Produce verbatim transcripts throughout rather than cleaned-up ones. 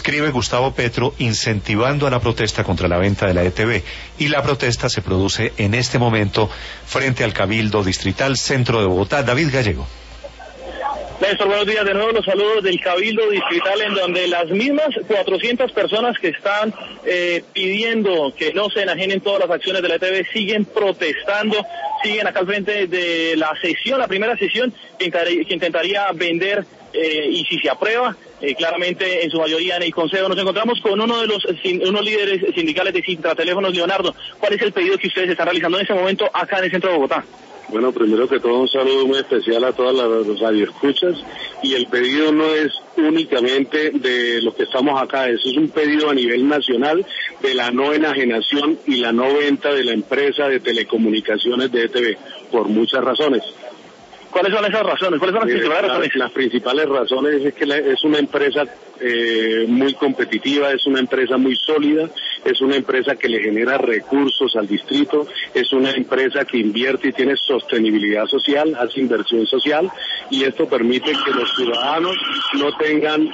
escribe Gustavo Petro incentivando a la protesta contra la venta de la E T V, y la protesta se produce en este momento frente al Cabildo Distrital Centro de Bogotá. David Gallego. Néstor, buenos días. De nuevo los saludos del Cabildo Distrital, en donde las mismas cuatrocientas personas que están eh, pidiendo que no se enajenen todas las acciones de la E T V siguen protestando, siguen acá al frente de la sesión, la primera sesión que intentaría, que intentaría vender eh, y si se aprueba, eh, claramente en su mayoría en el Consejo. Nos encontramos con uno de los unos líderes sindicales de Sintra Teléfonos. Leonardo, ¿cuál es el pedido que ustedes están realizando en este momento acá en el centro de Bogotá? Bueno, primero que todo un saludo muy especial a todas las radioescuchas, y el pedido no es únicamente de los que estamos acá, eso es un pedido a nivel nacional de la no enajenación y la no venta de la empresa de telecomunicaciones de E T V, por muchas razones. ¿Cuáles son esas razones? ¿Cuáles son las principales razones? Las, las principales razones es que la, es una empresa eh, muy competitiva, es una empresa muy sólida, es una empresa que le genera recursos al distrito, es una empresa que invierte y tiene sostenibilidad social, hace inversión social, y esto permite que los ciudadanos no tengan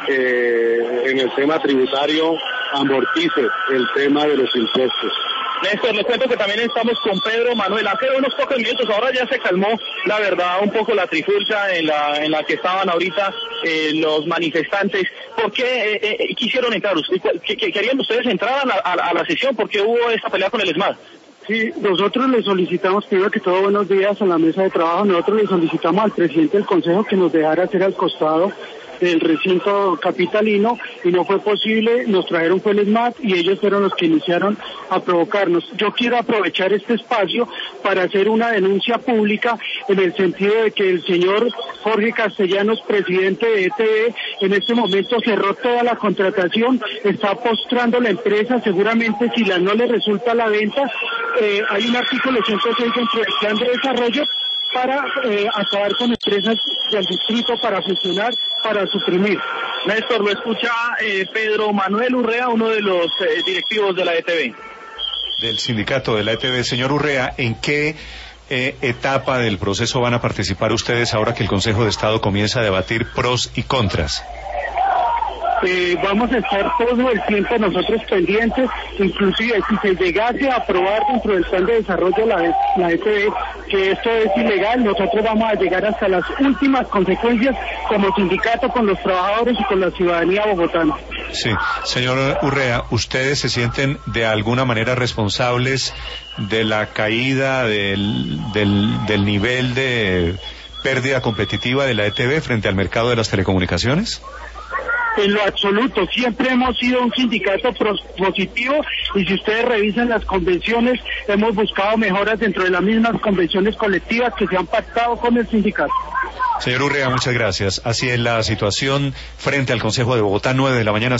eh, en el tema tributario, amortice el tema de los impuestos. Néstor, les cuento que también estamos con Pedro Manuel. Hace unos pocos minutos, ahora ya se calmó, la verdad, un poco la trifulca en la en la que estaban ahorita eh, los manifestantes. ¿Por qué eh, eh, quisieron entrar? ¿Qué, qué, ¿Querían ustedes entrar a la, a, a la sesión? ¿Por qué hubo esta pelea con el ESMAD? Sí, nosotros le solicitamos, primero que todo, buenos días a la mesa de trabajo. Nosotros le solicitamos al presidente del Consejo que nos dejara hacer al costado del recinto capitalino, y no fue posible. Nos trajeron fue el ESMAD y ellos fueron los que iniciaron a provocarnos. Yo quiero aprovechar este espacio para hacer una denuncia pública en el sentido de que el señor Jorge Castellanos, presidente de E T V, en este momento cerró toda la contratación, está postrando la empresa. Seguramente si la no le resulta la venta, eh, hay un artículo ciento seis dentro del plan de desarrollo para eh, acabar con empresas del distrito, para fusionar, para suprimir. Néstor, lo escucha eh, Pedro Manuel Urrea, uno de los eh, directivos de la E T V. Del sindicato de la E T V. Señor Urrea, ¿en qué eh, etapa del proceso van a participar ustedes ahora que el Consejo de Estado comienza a debatir pros y contras? Eh, vamos a estar todo el tiempo nosotros pendientes, inclusive si se llegase a aprobar dentro del plan de desarrollo la, la E T V que esto es ilegal, nosotros vamos a llegar hasta las últimas consecuencias como sindicato con los trabajadores y con la ciudadanía bogotana. Sí, señor Urrea, ¿ustedes se sienten de alguna manera responsables de la caída del, del, del nivel de pérdida competitiva de la E T V frente al mercado de las telecomunicaciones? En lo absoluto, siempre hemos sido un sindicato positivo, y si ustedes revisan las convenciones, hemos buscado mejoras dentro de las mismas convenciones colectivas que se han pactado con el sindicato. Señor Urrea, muchas gracias. Así es la situación frente al Consejo de Bogotá, nueve de la mañana.